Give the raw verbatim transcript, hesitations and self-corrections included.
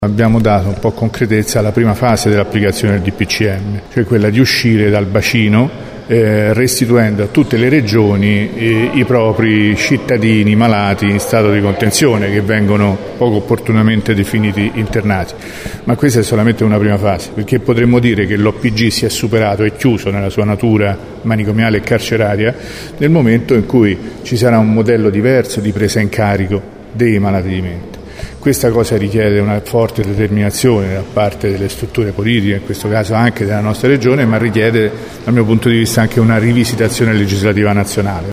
Abbiamo dato un po' concretezza alla prima fase dell'applicazione del D P C M, cioè quella di uscire dal bacino eh, restituendo a tutte le regioni eh, i propri cittadini malati in stato di contenzione che vengono poco opportunamente definiti internati. Ma questa è solamente una prima fase, perché potremmo dire che l'O P G si è superato e chiuso nella sua natura manicomiale e carceraria nel momento in cui ci sarà un modello diverso di presa in carico dei malati di mente. Questa cosa richiede una forte determinazione da parte delle strutture politiche, in questo caso anche della nostra Regione, ma richiede dal mio punto di vista anche una rivisitazione legislativa nazionale.